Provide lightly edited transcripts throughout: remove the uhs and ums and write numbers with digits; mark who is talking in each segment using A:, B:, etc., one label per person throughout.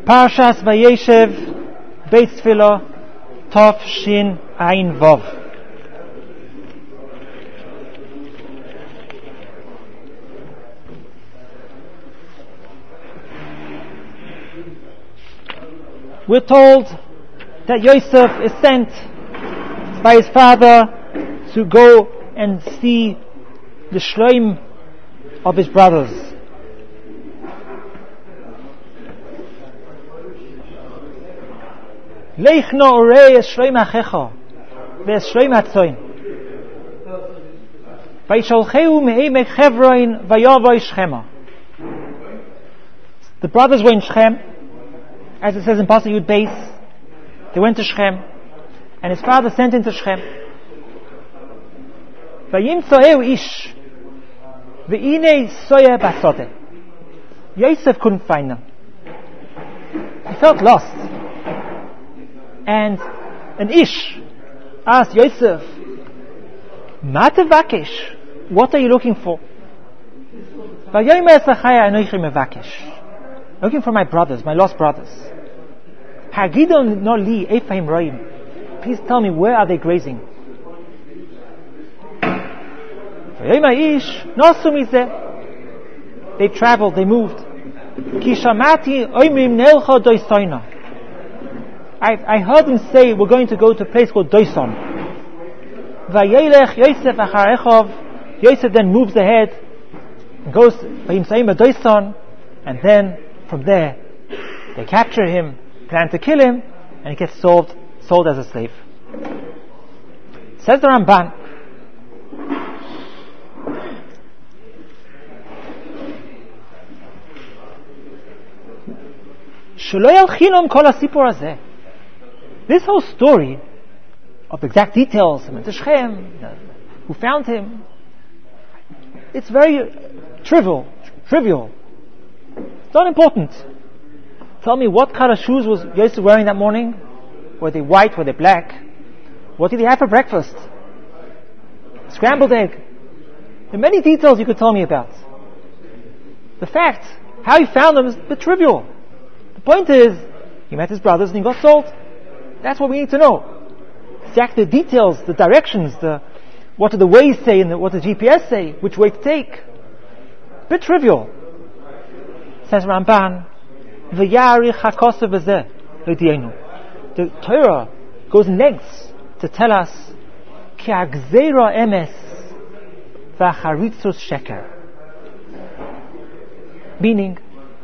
A: Parshas Vayeshev, Beis Tefillah, Tov Shin Ayin Vav. We're told that Yosef is sent by his father to go and see the shloim of his brothers. Leichno orei es shloim achecha ve'es shloim hatzoin vayisholcheu me'emek Chevron vayavoy Shechema. The brothers were in Shechem, as it says in Pasuk Yud Beis. They went to Shechem, and his father sent him to Shechem. Vayimtzoeu ish ve'inei soye basodeh. Yosef couldn't find them. He felt lost. And an ish asked Yosef, Ma tevakesh? What are you looking for? Vayomer Sachaya anochi mevakesh. Looking for my brothers, my lost brothers. Hagidon no li efaim roim. Please tell me, where are they grazing? Vayomer ish nosu mizeh. They traveled, they moved. Ki shamati oimrim nelcha doisoina. I heard them say, we're going to go to a place called Doison. Vayelech Yosef achar Echov. Yosef then moves ahead and goes Vayimtzoim Doison, and then from there they capture him, plan to kill him, and he gets sold as a slave. Says the Ramban, Shelo yalchinom kol hasipur hazeh. This whole story of the exact details, Shechem, who found him, it's very trivial. It's not important. Tell me, what kind of shoes was Yosef wearing that morning? Were they white? Were they black? What did he have for breakfast? Scrambled egg. There are many details you could tell me about. The fact, how he found them, is a bit trivial. The point is, he met his brothers and he got sold. That's what we need to know. Exactly the details, the directions, what do the ways say and what does GPS say, which way to take. A bit trivial. Says Ramban, V'yarich hakosav v'zeh l'dienu. The Torah goes in lengths to tell us ki hagzeira emes v'acharitzus sheker. Meaning,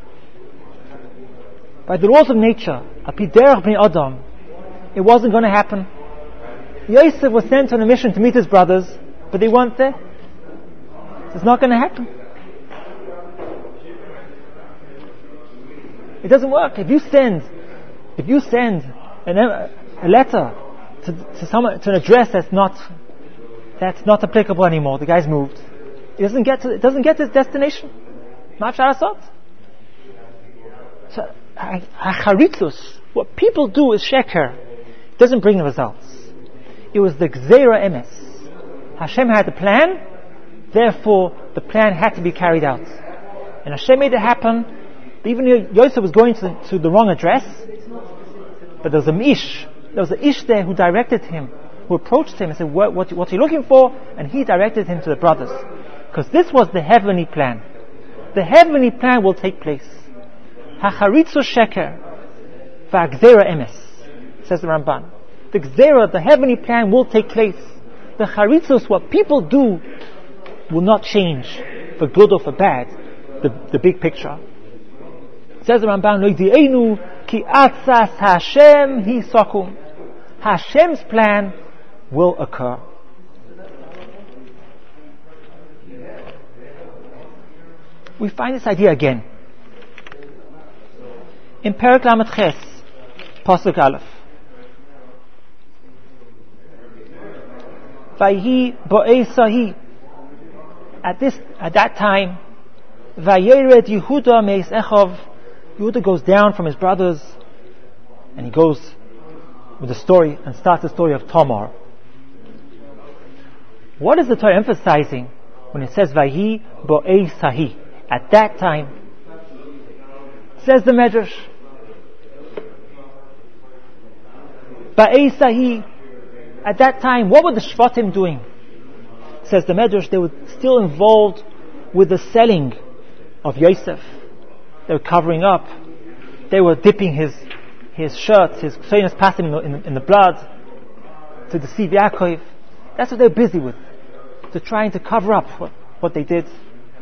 A: by the laws of nature, api derech bnei Adam, it wasn't going to happen. Yosef was sent on a mission to meet his brothers, but they weren't there. It's not going to happen. It doesn't work. If you send a letter to someone, to an address that's not applicable anymore, the guy's moved, it doesn't get to its destination. So hacharitus, what people do is sheker. Doesn't bring the results. It was the Gzeira Emes. Hashem had the plan, therefore the plan had to be carried out. And Hashem made it happen. Even Yosef was going to the wrong address, but there was an ish there who directed him, who approached him and said, what are you looking for? And he directed him to the brothers. Because this was the heavenly plan. The heavenly plan will take place. Hacharitzu sheker v'agzeira emes. Says the Ramban. The Gzera, the heavenly plan, will take place. The Charitzus, what people do, will not change for good or for bad. The big picture. Says the Ramban, Lo ydi'enu ki atzas Hashem hi sakum. Hashem's plan will occur. We find this idea again in Perek Lamed Ches, Pasuk Aleph. Vayhi bo'esahi. At that time, Vayered Yehuda meis Echov. Yehuda goes down from his brothers, and he goes with the story and starts the story of Tamar. What is the Torah emphasizing when it says Vayhi bo'esahi? At that time, says the Medrash, Ba'esahi, at that time, what were the Shvatim doing? Says the Medrash, they were still involved with the selling of Yosef. They were covering up. They were dipping his shirts, his Kseinas Pasim in the blood to deceive Yaakov. That's what they were busy with, to trying to cover up what they did.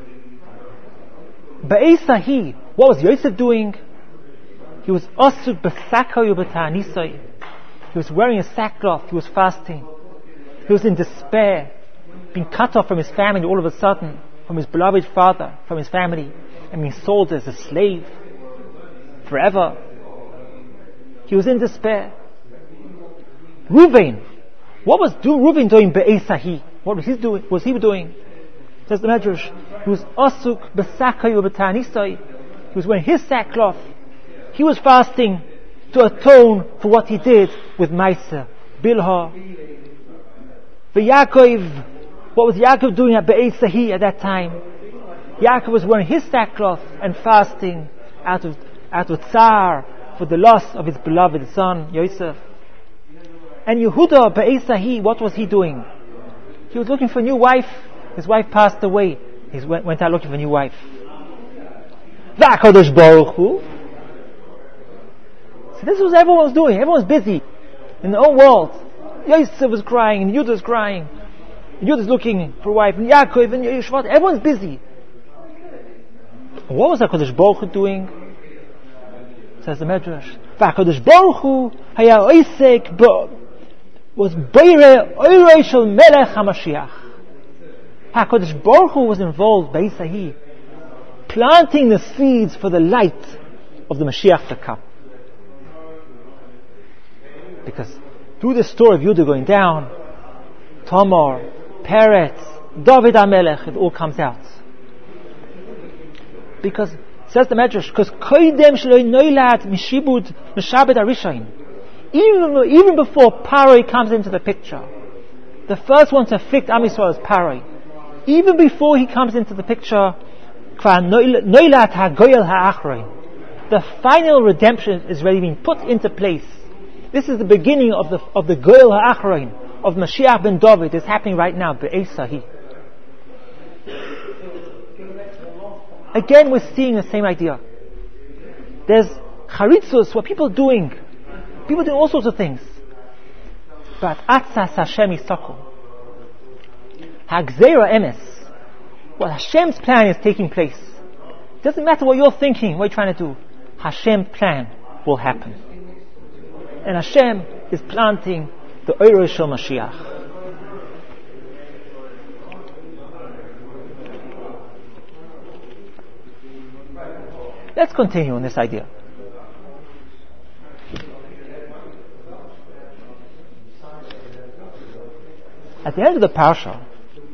A: Ba'esahi, what was Yosef doing? He was asuk b'sakayu b'ta'anisai. He was wearing a sackcloth. He was fasting. He was in despair, being cut off from his family all of a sudden, from his beloved father, from his family, and being sold as a slave forever. He was in despair. Reuven, what was Reuven doing be'esahi? What was he doing? Says the Medrash, he was asuk b'sakayu b'ta'anisai. He was wearing his sackcloth. He was fasting to atone for what he did with Maisa, Bilha. For Yaakov, what was Yaakov doing at Be'esahi at that time? Yaakov was wearing his sackcloth and fasting out of tsar for the loss of his beloved son, Yosef. And Yehuda, Be'esahi, what was he doing? He was looking for a new wife. His wife passed away. He went out looking for a new wife. VaKadosh Baruch Hu. So this was what everyone was doing. Everyone was busy in their own world. Yosef was crying, and Yehuda was crying. Yehuda is looking for a wife, and Yaakov and Yeshua. Everyone's busy. What was HaKadosh Baruch Hu doing? Says the Medrash. VaKadosh Baruch Hu haya oisek was beire oirei shel melech HaMashiach. HaKadosh Baruch Hu was involved, Beisahi, planting the seeds for the light of the Mashiach to come. Because through the story of Yehuda going down, Tamar, Peretz, David HaMelech, it all comes out. Because, says the Medrash, because koidem shloi noilad mishibud mishabed arishain. Even before Paroi comes into the picture, the first one to afflict Am Yisrael is Paroi. Even before he comes into the picture, noilat hagoyel ha'achroin, the final redemption is already being put into place. This is the beginning of the Goyel HaAchroin, of Mashiach ben David. It's happening right now, Be'esahi. Again, we're seeing the same idea. There's charitzus, what people doing. People doing all sorts of things. But Atzas Hashem Yisaku. Hagzera Emes. What Hashem's plan is taking place. It doesn't matter what you're thinking, what you're trying to do. Hashem's plan will happen. And Hashem is planting the Oirei Shel Mashiach. Let's continue on this idea. At the end of the parsha,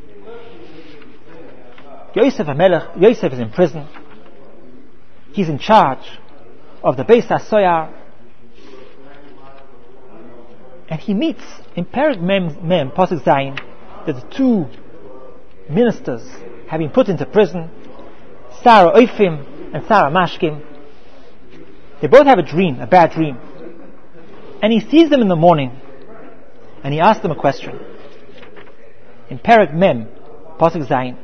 A: Yosef is in prison. He's in charge of the Beis HaSoyar. And he meets in Perek Mem Pasuk Zayin that the two ministers have been put into prison, Sarah Oifim and Sarah Mashkim. They both have a bad dream. And he sees them in the morning and he asks them a question. In Perek Mem Pasuk Zayin,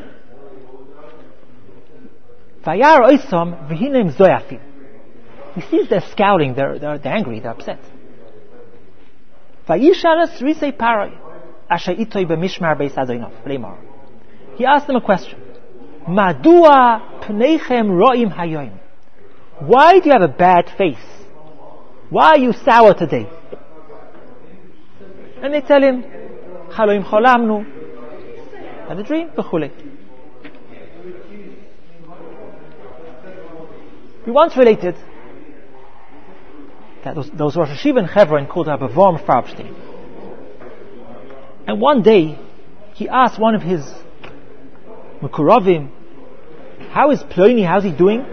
A: Vayar Oisom v'hinem zoyafim. He sees they're scowling, they're angry, they're upset. He asked them a question. Madua pneichem ro'im hayoim. Why do you have a bad face? Why are you sour today? And they tell him, Chaloim cholamnu. Had a dream, b'chule. We once related that those Rosh Hashiva in Hebron called Rabbi Vorm Farbstein. And one day, he asked one of his Mekuravim, how is Ploni, how's he doing?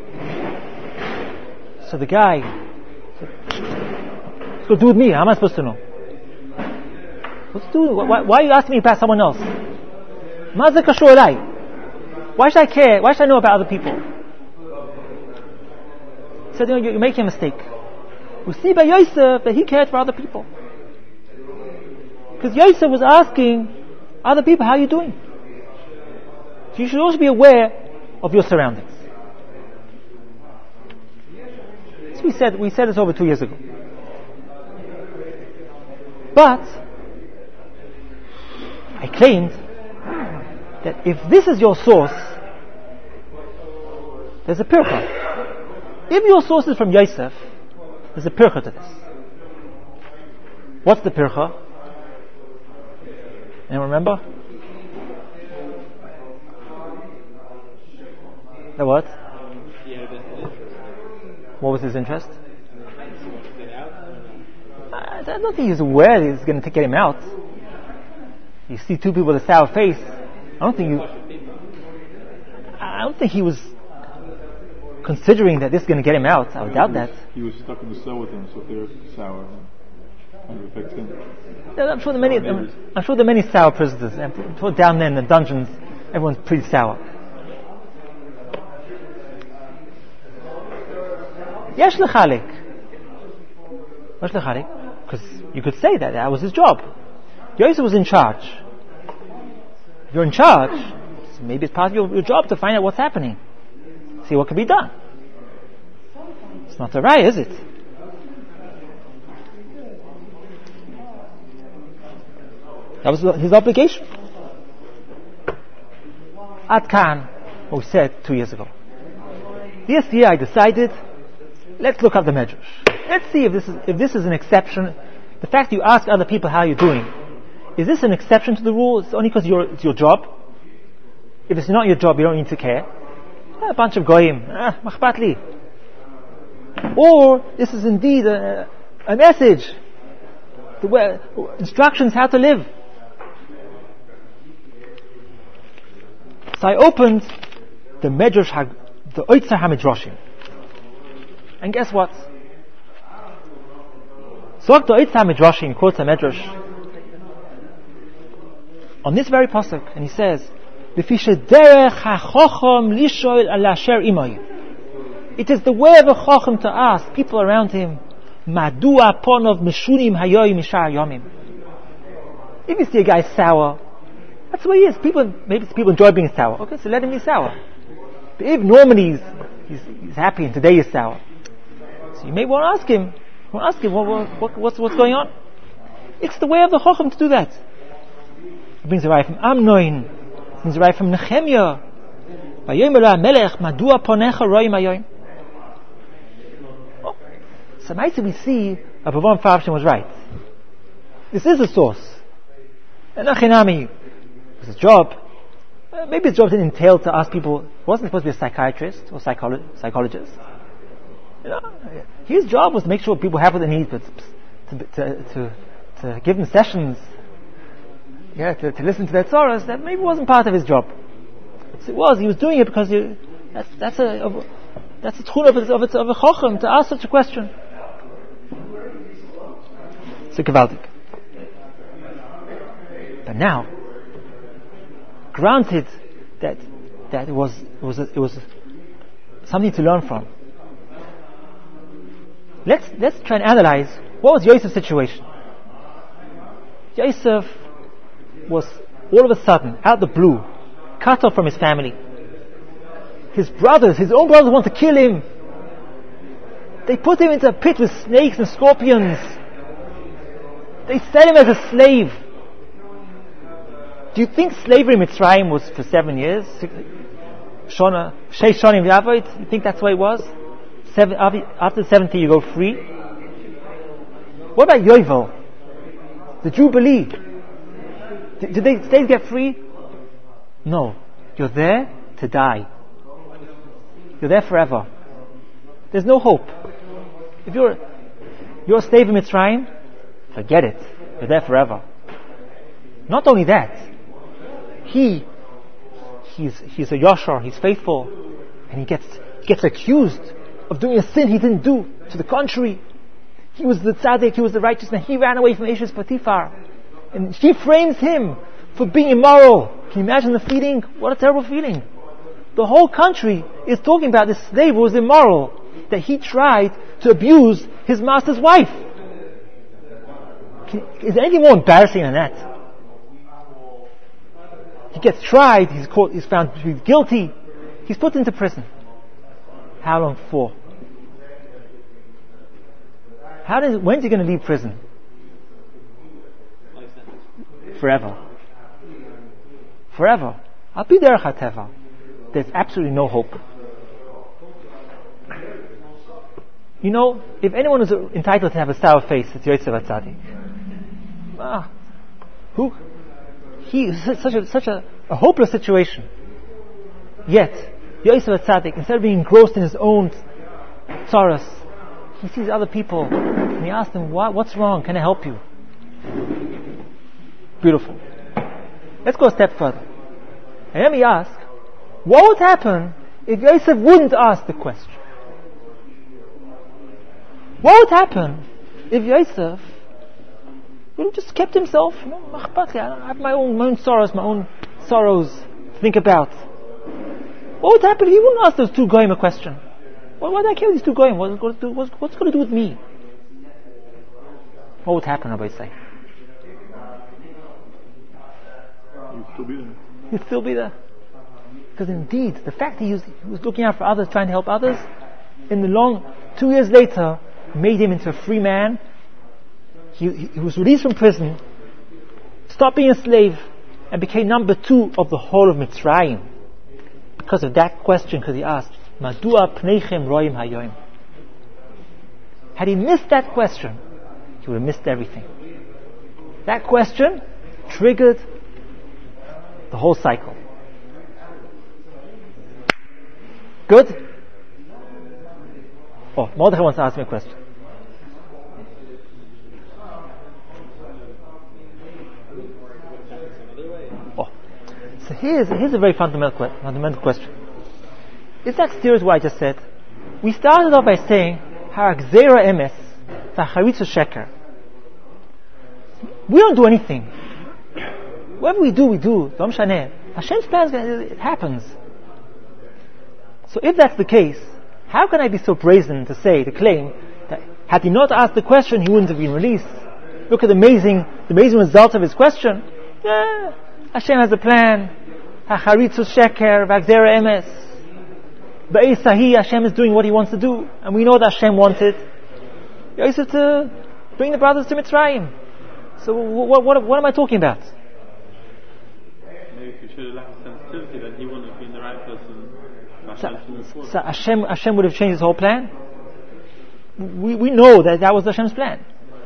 A: So the guy said, what's going to do with me? How am I supposed to know? What's doing? Why are you asking me about someone else? Maza kashur elai. Why should I care? Why should I know about other people? He said, you're making a mistake. We see by Yosef that he cared for other people. Because Yosef was asking other people, how are you doing? So you should also be aware of your surroundings. So we said this over 2 years ago. But I claimed that if this is your source, there's a pircha. If your source is from Yosef, there's a pircha to this. What's the pircha? Anyone remember? The what? What was his interest? I don't think he's aware that he's going to get him out. You see two people with a sour face. I don't think he was considering that this is going to get him out. I would doubt that.
B: He was stuck in the cell with them, so if they're sour, it affects him.
A: I'm sure there are many sour prisoners. I'm sure down there in the dungeons, everyone's pretty sour. Yesh lechalik. Because you could say that was his job. Yosef was in charge. If you're in charge, so maybe it's part of your job to find out what's happening. See what can be done. It's not a raya, is it? That was his obligation. Ad Kan, what we said 2 years ago. This year I decided, let's look up the Medrash. Let's see if this is an exception. The fact that you ask other people how you're doing, is this an exception to the rule? It's only because it's your job. If it's not your job, you don't need to care. A bunch of goyim, machbat li. Or this is indeed a message, instructions how to live. So I opened the Medrash, the Oitzar HaMidrashim, and guess what? So the Oitzar HaMidrashim quotes a Medrash on this very pasuk, and he says, it is the way of a chacham to ask people around him, Madua ponov meshunim hayoyim mishar yomim. If you see a guy sour, that's the way he is. Maybe people enjoy being sour. Okay, so let him be sour. But if normally he's happy and today he's sour, so you may want to ask him. What's going on? It's the way of the chacham to do that. It brings a right from Amnon. It brings a right from Nehemiah. So nice we see that Avram Farshim was right. This is a source. And Achinami was his job. Maybe his job didn't entail to ask people. He wasn't supposed to be a psychiatrist or psychologist. His job was to make sure people have what they need, but to give them sessions, to listen to their tzorahs, that maybe wasn't part of his job. He was doing it because that's a tchuna of a chochem to ask such a question. It's a gewaltig. But now, granted that it was something to learn from. Let's try and analyze what was Yosef's situation. Yosef was all of a sudden, out of the blue, cut off from his family. His own brothers want to kill him. They put him into a pit with snakes and scorpions. They sell him as a slave. Do you think slavery in Mitzrayim was for 7 years? Sheish Shonim Yavod? You think that's the way it was? After 70 you go free? What about Yovel? The Jubilee? Did they slaves get free? No. You're there to die. You're there forever. There's no hope. If you're a slave in Mitzrayim, forget it. You're there forever. Not only that, he's a Yashar, he's faithful, and he gets accused of doing a sin he didn't do. To the contrary, he was the tzaddik, he was the righteous man. He ran away from Eshes Potiphar, and she frames him for being immoral. Can you imagine the feeling? What a terrible feeling. The whole country is talking about this slave who was immoral. that he tried to abuse his master's wife. Is there anything more embarrassing than that? He gets tried, he's found to be guilty, he's put into prison. How long for? When's he going to leave prison? Forever. Forever. I'll be there, Chateva. There's absolutely no hope. You know, if anyone is entitled to have a sour face, it's Yosef HaTzadik. He is such a hopeless situation. Yet, Yosef HaTzadik, instead of being engrossed in his own tzaras, he sees other people and he asks them, what's wrong? Can I help you? Beautiful. Let's go a step further. And let me ask, what would happen if Yosef wouldn't ask the question? What would happen if Yosef just kept himself? I have my own sorrows to think about. What would happen if he wouldn't ask those two goyim a question? Why do I care with these two goyim? What's it going to do with me? What would happen, Rabbi say?
B: You'd still be there.
A: You'd still be there. Because indeed, the fact he was looking out for others, trying to help others, in the long 2 years later, made him into a free man. He was released from prison, stopped being a slave, and became number 2 of the whole of Mitzrayim. Because of that question, because he asked, Madua pneichem roim hayoim. Had he missed that question, he would have missed everything. That question triggered the whole cycle. Good? Oh, Mordechai wants to ask me a question. Oh, so here's a very fundamental question. Is that serious what I just said? We started off by saying, Ha'agzera emes, v'charitzu sheker. We don't do anything. Whatever we do, Dom Shaneh. Hashem's plan, it happens. So if that's the case, how can I be so brazen to claim that had he not asked the question, he wouldn't have been released? Look at the amazing result of his question. Yeah, Hashem has a plan. Hacharitzu sheker, v'agzera emes. Ba'esahi, Hashem is doing what He wants to do, and we know that Hashem wanted Yosef to bring the brothers to Mitzrayim. So what am I talking about?
C: Maybe if you should have lacked sensitivity, then he wouldn't have been the right person.
A: So Hashem would have changed His whole plan. We know that was Hashem's plan.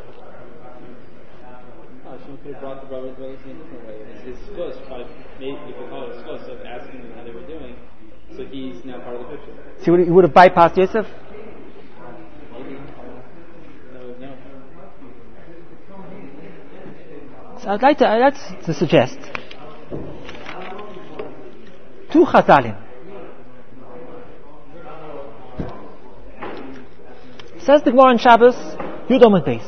C: Hashem could have brought the brothers in a different way. His skos, maybe you could call it skos of asking them how they were doing. So he's now part of the picture.
A: So he would have bypassed Yosef?
C: Maybe. No.
A: So I'd like to suggest two Chazalim. Says the Gemara in Shabbos, Yud Amud Beis.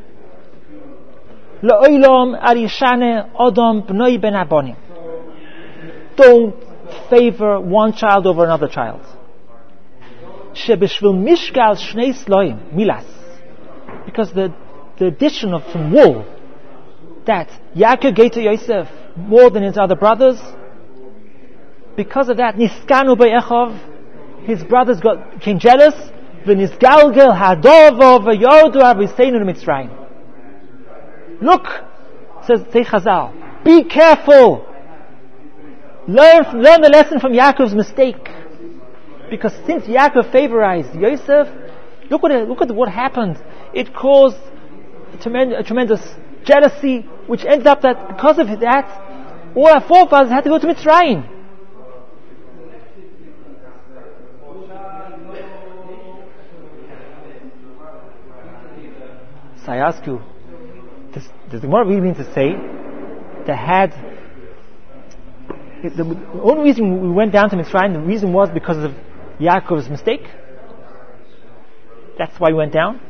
A: La'olam arishane Adam b'noi ben abonim. Don't favor one child over another child. Shebishvil mishgal shnei sloim milas, because the addition of some wool that Yaakov gave to Yosef more than his other brothers, because of that niskanu be'echov, his brothers became jealous. V'nisgalgel hadovo v'yodu aviseinu Mitzrayim. Look, says Chazal, be careful. Learn the lesson from Yaakov's mistake. Because since Yaakov favorized Yosef, look at what happened. It caused a tremendous jealousy, which ends up that because of that, all our forefathers had to go to Mitzrayim. So I ask you, does the Gemara really mean to say that the only reason we went down to Mitzrayim, the reason was because of Yaakov's mistake? That's why we went down?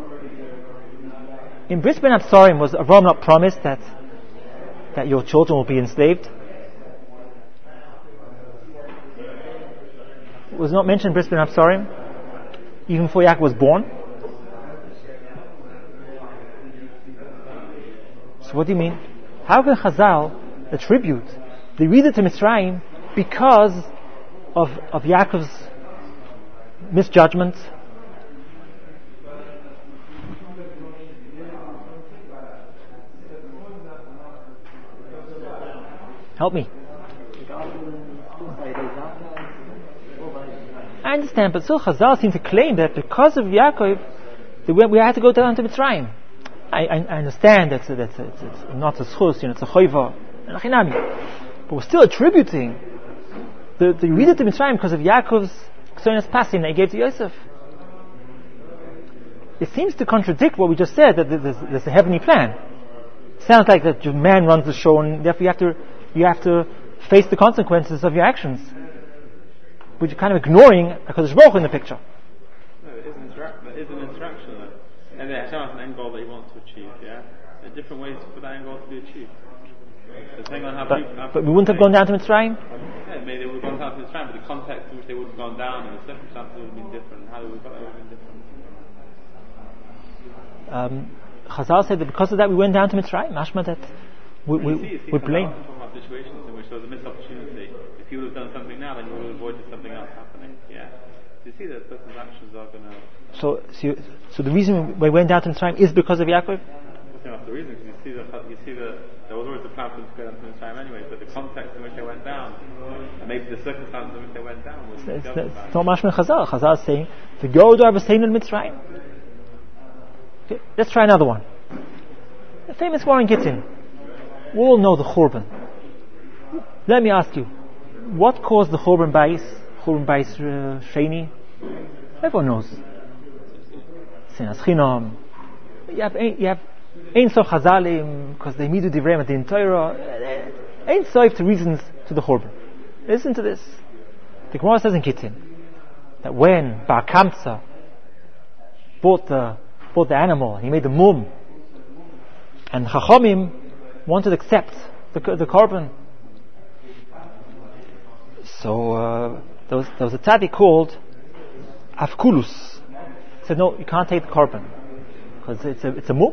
A: In Bris Ben Absarim, was Avram not promised that your children will be enslaved? It was not mentioned in Bris Ben Absarim? even before Yaakov was born. So what do you mean? How can Chazal attribute the Yeridah to Mitzrayim because of Yaakov's misjudgment? Help me. I understand, but still Chazal seem to claim that because of Yaakov, we had to go down to Mitzrayim. I understand that's it's not a schus, it's a choiva, but we're still attributing the Yeridah to Mitzrayim because of Yaakov's ksonas pasim that he gave to Yosef. It seems to contradict what we just said, that there's a heavenly plan. It sounds like that man runs the show, and therefore you have to face the consequences of your actions. But you're kind of ignoring HaKadosh Baruch Hu in the picture.
C: No, it is an interaction though. And Hashem has an end goal that he wants to achieve, yeah? There are different ways for that end goal to be achieved. Depending on how
A: but we wouldn't have gone down to Mitzrayim?
C: Yeah, maybe they would have gone down to Mitzrayim, but the context in which they would have gone down and the circumstances would have been different, and how they would have got there would have been different.
A: Chazal said that because of that we went down to Mitzrayim. Mashma that we blame.
C: Talking about situations in which there was a missed opportunity. If you would have done something now, then you would have avoided something else happening. Yeah. You see that person's actions are going to...
A: So the reason we went down to Mitzrayim is because of Yaakov?
C: That's the reason, because you see that there was always a plan for them to go down to Mitzrayim anyway, but the context in which they went down, and maybe the circumstances in which they went down was... It's
A: not Mashma Chazal. Chazal is saying, the Godo Avasein in Mitzrayim. Okay, let's try another one. The famous Warren Gittin. We all know the Churban. Let me ask you, what caused the Churban Bayis Sheni? Everyone knows. Sinas Chinam. You have Ein Sof Chazalim because they midu divrei at the Torah. Ein Sof to reasons to the Churban. Listen to this. The Gemara says in Gittin that when Bar Kamsa bought the animal, he made the mum, and Chachamim wanted to accept the korban. So there was a tzaddik called Avkulus. He said, no, you can't take the korban because it's a mum.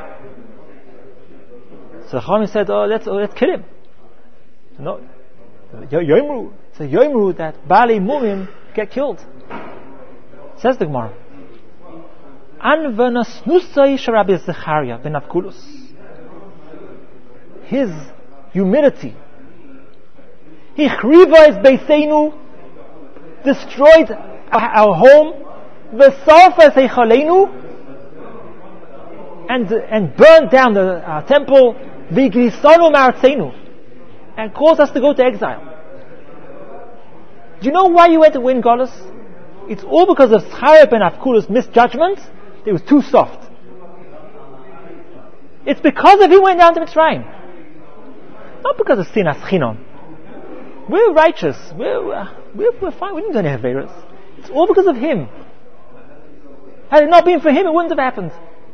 A: So Chachamim said, let's kill him. So, no, Yoimru. So Yoimru that Bali Mumim get killed. Says the Gemara. His humility, destroyed our home, and burned down our temple, and caused us to go to exile. Do you know why you went to win Golus? It's all because of Zachariah ben Avkulus' misjudgment. It was too soft. It's because of him went down to Mitzrayim. Not because of Sinas Chinon. We're righteous. We're fine. We didn't do any Averas. It's all because of him. Had it not been for him, it wouldn't have happened.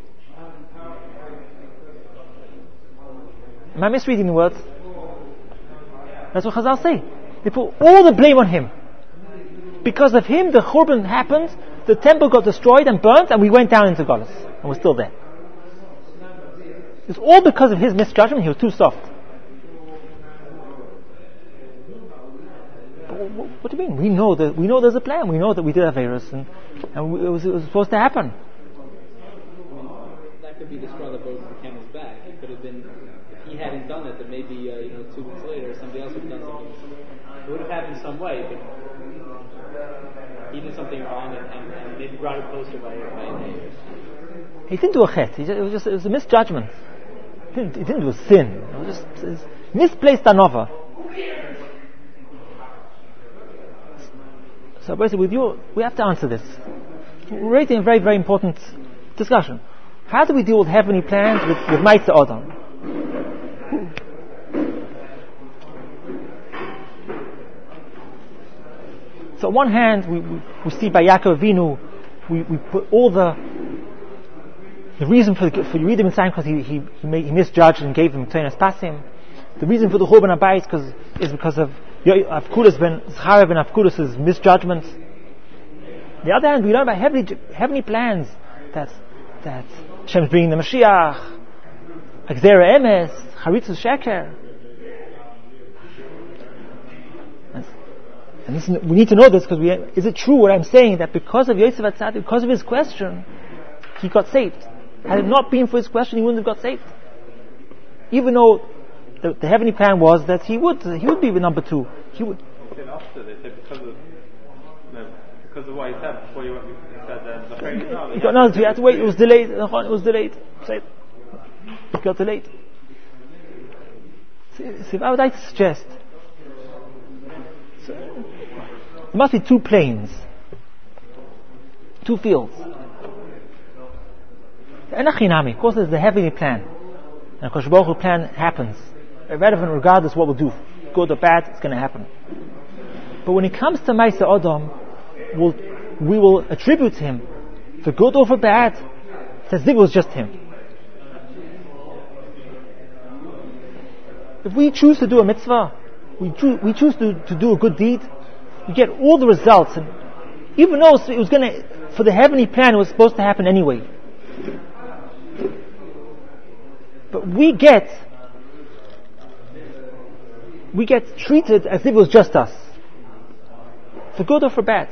A: Am I misreading the words? That's what Chazal say. They put all the blame on him. Because of him, the Churban happened, the temple got destroyed and burnt, and we went down into Golus. And we're still there. It's all because of his misjudgment. He was too soft. What do you mean? We know there's a plan. We know that we did have Averis, and it was supposed to happen.
C: That could be the straw that broke the camel's back. It could have been, if he hadn't done it, then maybe 2 weeks later somebody else would have done something. It would have happened some way, but he did something wrong and maybe brought it closer by
A: He didn't do a chet. It was a misjudgment. He didn't do a sin. It was just misplaced anova. So basically, with you, we have to answer this. We're raising a very, very important discussion. How do we deal with heavenly plans with Ma'aseh Adam? So on one hand, we see by Yaakov Avinu, we put all the reason for Yeridah Mitzrayim because he misjudged and gave him Tonas Pasim. The reason for the Churban Abayis is because of Zachariah ben Avkulus' misjudgment. On the other hand, we learn about heavenly plans that Hashem's bringing the Mashiach, Gzeira Emes, Charitzus Sheker. And listen, we need to know this, because is it true what I'm saying, that because of Yosef HaTzadik, because of his question, he got saved? Had it not been for his question, he wouldn't have got saved. Even though the heavenly plan was that he would be the number 2. He would.
D: They said after, they said because of what he said before you said the phrase.
A: No, you had to wait. It was delayed. It was delayed. It got delayed. See, I would like to suggest, there must be 2 planes, 2 fields. Of course, there's the heavenly plan, and of course, the plan happens, irrelevant regardless what we'll do, good or bad, it's going to happen. But when it comes to Ma'aseh Adam, we will attribute him for good or for bad, as if it was just him. If we choose to do a mitzvah, we choose to do a good deed, we get all the results, and even though it was going to, for the heavenly plan, it was supposed to happen anyway. But we get treated as if it was just us, for good or for bad.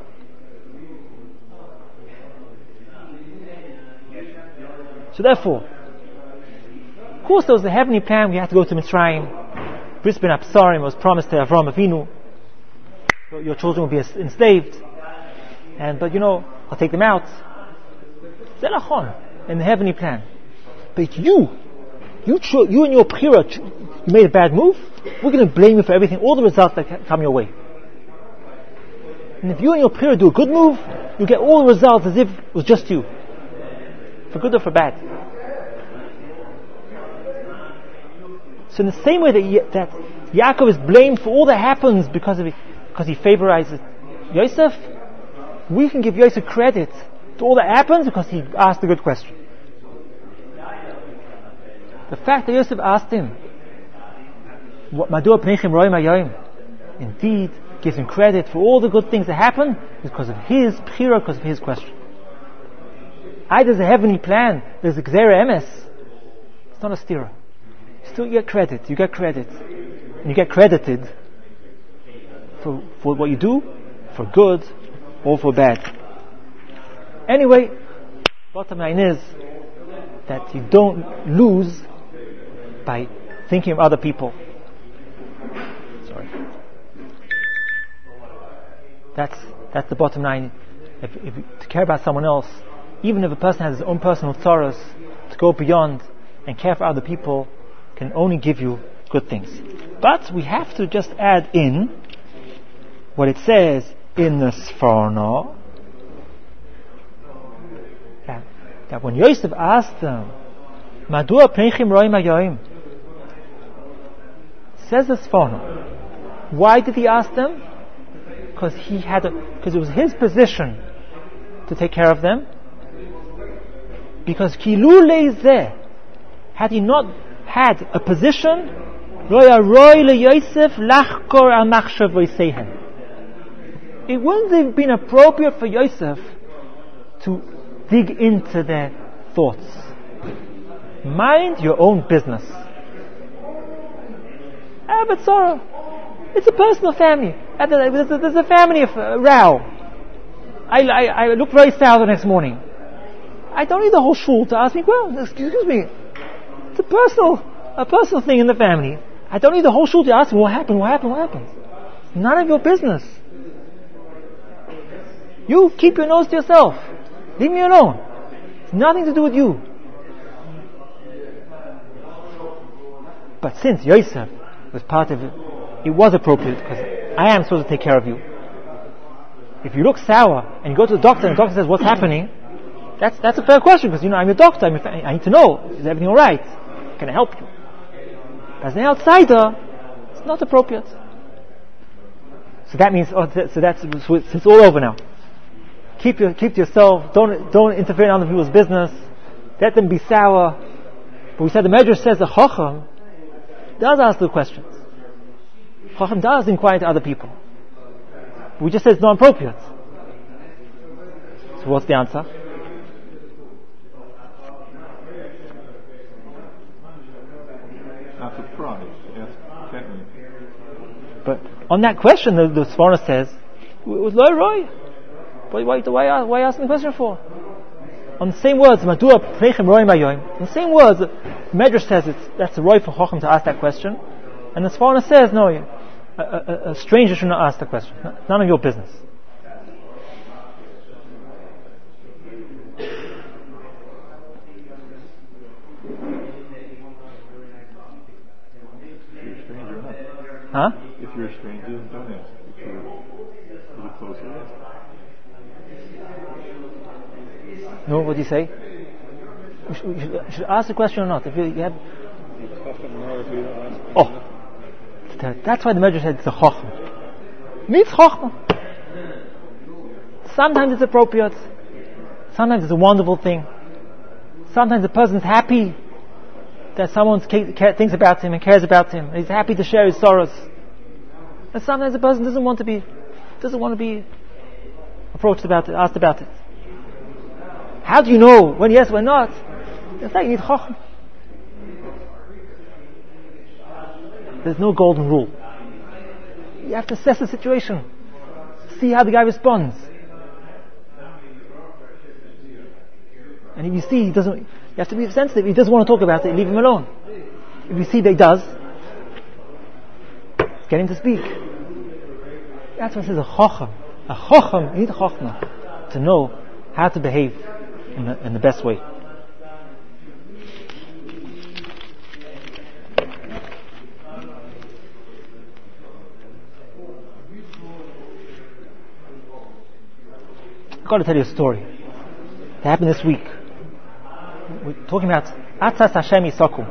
A: So therefore, of course, there was the heavenly plan. We had to go to Mitzrayim. Bris ben Absarim was promised to Avraham Avinu. Your children will be enslaved, but I'll take them out. Zelachon in the heavenly plan. But you and your Bechira, you made a bad move. We're going to blame you for everything, all the results that come your way. And if you and your Bechira do a good move, you get all the results as if it was just you, for good or for bad. So in the same way that Yaakov is blamed for all that happens because he favorizes Yosef, we can give Yosef credit to all that happens because he asked a good question. The fact that Yosef asked him, Madua Pneichim Roim Hayom, indeed gives him credit for all the good things that happen because of his Bechira, because of his question. There's a heavenly plan, there's a Gzeira Emes. It's not a stira. Still you get credit, and you get credited for what you do, for good or for bad. Anyway, bottom line is that you don't lose by thinking of other people. Sorry. That's the bottom line. If to care about someone else, even if a person has his own personal sorrows, to go beyond and care for other people can only give you good things. But we have to just add in what it says in the Sforno, that when Yosef asked them, Madua Pneichim Roim Hayom, says the Sforno, why did he ask them? Because it was his position to take care of them. Because Kilu lays there, had he not had a position, it wouldn't have been appropriate for Yosef to dig into their thoughts. Mind your own business. But sorrow, it's a personal family. There's a family of row. I look very sour the next morning. I don't need the whole shul to ask me, well, excuse me, it's a personal thing in the family. I don't need the whole shul to ask me, what happened? It's none of your business. You keep your nose to yourself. Leave me alone. It's nothing to do with you. But since Yosef was part of it, it was appropriate because I am supposed to take care of you. If you look sour and you go to the doctor and the doctor says, what's happening? That's a fair question because I'm your doctor. I need to know, is everything alright? Can I help you? As an outsider, it's not appropriate. So that means, it's all over now. Keep to yourself. Don't interfere in other people's business. Let them be sour. But we said the Medrash says the Chacham does ask the questions. Chacham does inquire to other people. We just said it's not appropriate. So what's the answer?
B: Not surprised. Yes, gently.
A: But on that question, the Sforno says, it was low Roy. Why asking the question for? On the same words, Madua Prechem Roy Mayoim. On the same words, the Medrash says that's a Roy for Chochem to ask that question. And the Sforno says, no, a stranger should not ask the question. None of your business. Huh?
B: If you're a stranger, don't ask. If you're a little closer, ask.
A: No, what do you say? You should ask the question or not. If you have... Oh, that's why the Medrash said it's a Chochmah. Meets Chochmah. Sometimes it's appropriate. Sometimes it's a wonderful thing. Sometimes the person's happy that someone thinks about him and cares about him. And he's happy to share his sorrows. And sometimes the person doesn't want to be approached about it, asked about it. How do you know when yes, when not? It's like you need Chochmah. There's no golden rule. You have to assess the situation. See how the guy responds. And if you see he doesn't, you have to be sensitive. If he doesn't want to talk about it, leave him alone. If you see that he does, get him to speak. That's what it says a Chochem. A Chochem, you need a Chochmah to know how to behave in the best way. I've got to tell you a story that happened this week. We're talking about Atzas Hashem Yisaku.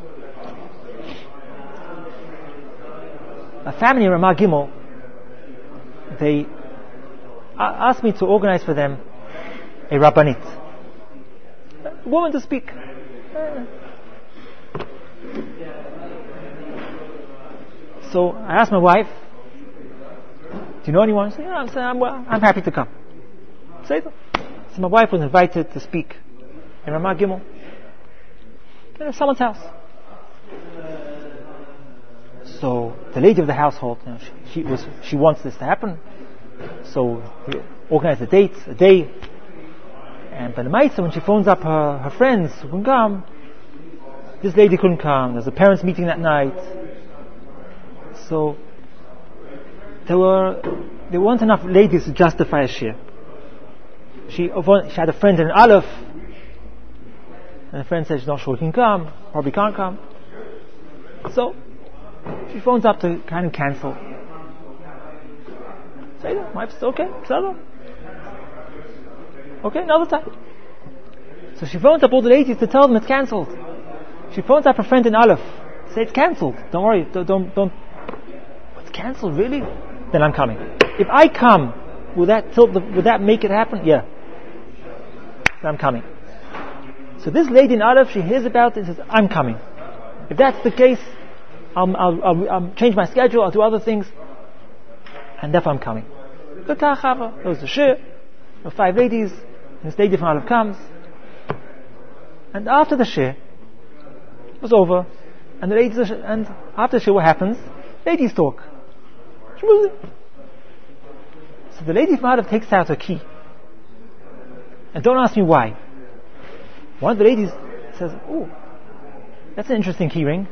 A: A family in Ramat Gimel, they asked me to organize for them a Rabbanit, a woman to speak. So I asked my wife, do you know anyone? She said, yeah, I'm happy to come. So my wife was invited to speak in Ramat Gimel, in someone's house. So the lady of the household, she wants this to happen. So we organized a day. And by the Maitza, when she phones up her friends who can come, this lady couldn't come. There's a parents' meeting that night. So there weren't enough ladies to justify a shir. She had a friend in Aleph, and the friend said she's not sure he can come, probably can't come. So she phones up to kind of cancel. Say that, my wife says, okay, Salah. Okay, another time. So she phones up all the ladies to tell them it's cancelled. She phones up her friend in Aleph, say it's cancelled. Don't worry, don't. It's cancelled, really? Then I'm coming. If I come, will that make it happen? Yeah. Then I'm coming. So this lady in Aleph, she hears about it and says, I'm coming. If that's the case, I'll change my schedule, I'll do other things, and therefore I'm coming. There was the shir, there were 5 ladies, and this lady from Aleph comes, and after the shir was over, and after the shir, what happens? Ladies talk. So the lady from Aleph takes out her key, and don't ask me why. One of the ladies says, "Oh, that's an interesting key ring."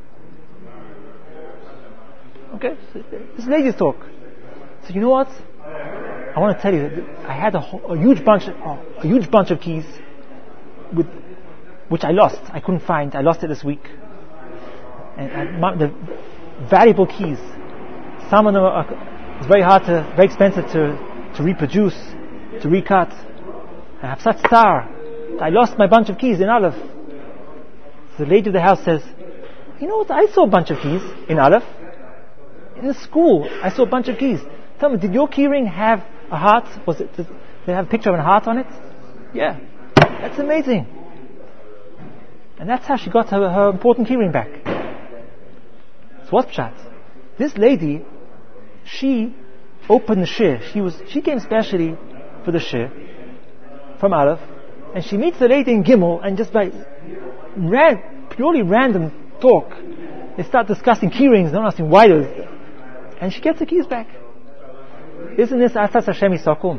A: Okay, so this ladies talk. So you know what? I want to tell you that I had a huge bunch of keys, which I lost. I couldn't find. I lost it this week. And the valuable keys. Some of them it's very expensive to reproduce, to recut. I have such star. I lost my bunch of keys in Aleph. So the lady of the house says, you know what? I saw a bunch of keys in Aleph. In the school, I saw a bunch of keys. Tell me, did your key ring have a heart? Did it have a picture of a heart on it? Yeah. That's amazing. And that's how she got her important key ring back. So what's pshat? This lady, she opened the shir. She came specially for the shir. from Aleph, and she meets the lady in Gimel, and just by purely random talk, they start discussing key rings, not asking why does, and she gets the keys back. Isn't this Atzas Hashem Yisakum?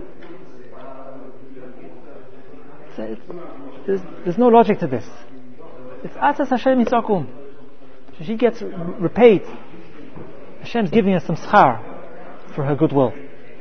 A: There's no logic to this. It's Atzas Hashem Yisakum. So she gets repaid. Hashem's giving her some schar for her goodwill.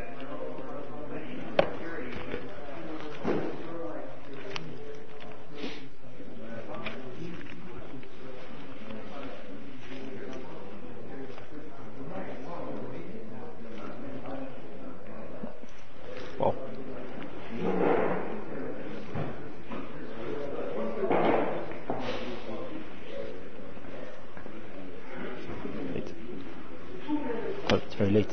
A: Very late.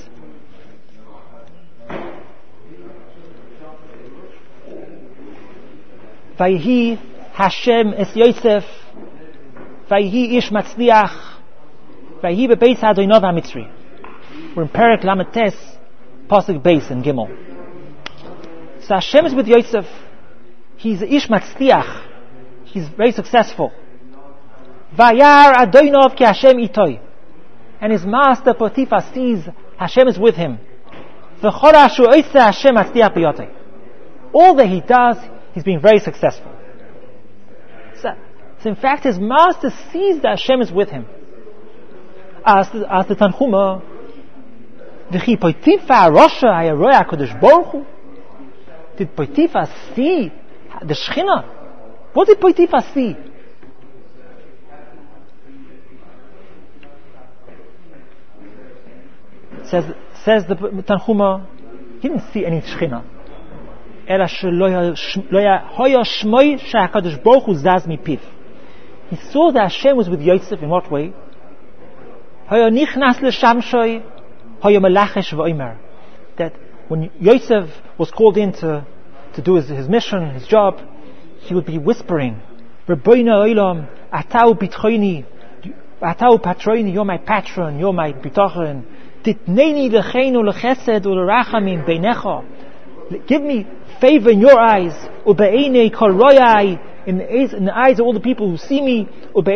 A: Vayhi Hashem es Yosef, Vayhi ish matzliach, Vayhi bebeis Adonai HaMitzri. We're in Perek Lamed Tes, Pasuk Beis in Gimel. So Hashem is with Yosef. He's ish matzliach. He's very successful. Vayar Adonai ki Hashem itoi. And his master Potiphar sees Hashem is with him. All that he does, he's being very successful. So in fact, his master sees that Hashem is with him. As the Tanchuma, did Potiphar see the Shechina? What did Potiphar see? Says the Tanchuma, he didn't see any Shechina. He saw that Hashem was with Yosef in what way? That when Yosef was called in to do his mission, his job, he would be whispering, Atau patroni, you're my patron, you're my bitachon. Give me favor in your eyes, in the eyes of all the people who see me. He would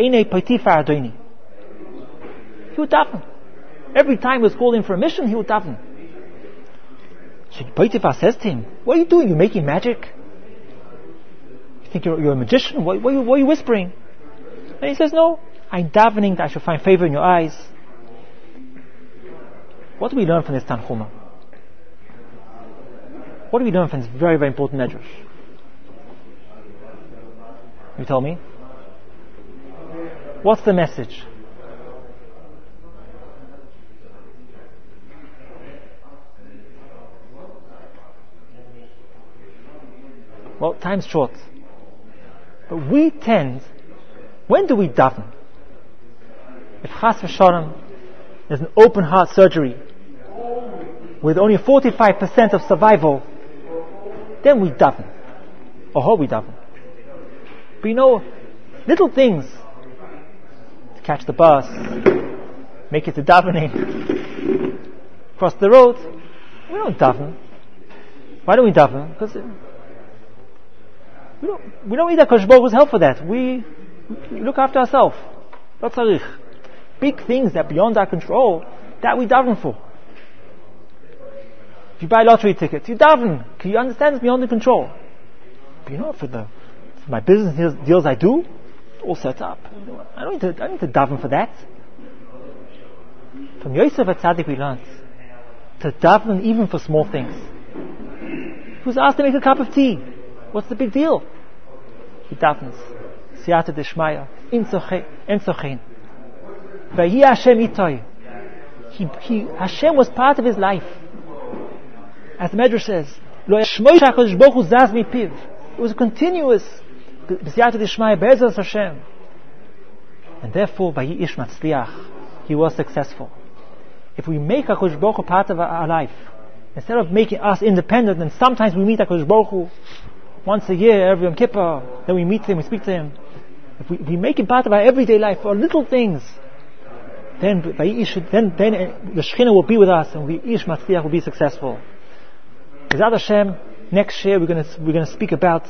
A: daven. Every time he was called in for a mission, he would daven. So Potiphar says to him, what are you doing? You're making magic? You think you're a magician? What are you whispering? And he says, no, I'm davening that I should find favor in your eyes. What do we learn from this Tanchuma? What do we learn from this very, very important medrash? You tell me. What's the message? Well, time's short. But we tend, when do we daven? If chas v'shalom, there's an open heart surgery with only 45% of survival, then we daven. Or how we daven. But little things, to catch the bus, make it to davening, cross the road, we don't daven. Why don't we daven? Because we don't need HaKadosh Baruch Hu's help for that. We look after ourselves. Not tzarich. Big things that are beyond our control, that we daven for. If you buy a lottery ticket, you daven. Can you understand it's beyond the control? But for my business deals I do, all set up. I don't need to daven for that. From Yosef HaTzadik we learned to daven even for small things. He was asked to make a cup of tea. What's the big deal? He davens. Siyata Deshmaya. En sochein. Vayi Hashem itoi. Hashem was part of his life. As the Medrash says, it was a continuous B'siyata Deshmaya, Be'ezras Hashem. And therefore, Vayi Ish Matzliach, he was successful. If we make HaKadosh Baruch Hu part of our life, instead of making us independent, and sometimes we meet HaKadosh Baruch Hu once a year, every Yom Kippur, then we meet him, we speak to him. If we make him part of our everyday life for little things, then the Shekhinah will be with us, and Ish Matzliach will be successful. B'ezrat Hashem, Next year we're going to speak about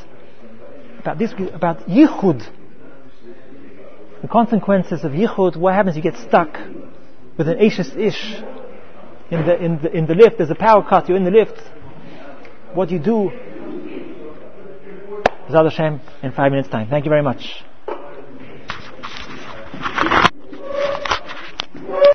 A: yichud, the consequences of yichud. What happens if you get stuck with an Eishes Ish in the lift? There's a power cut. You're in the lift. What do you do? B'ezras Hashem in 5 minutes time. Thank you very much.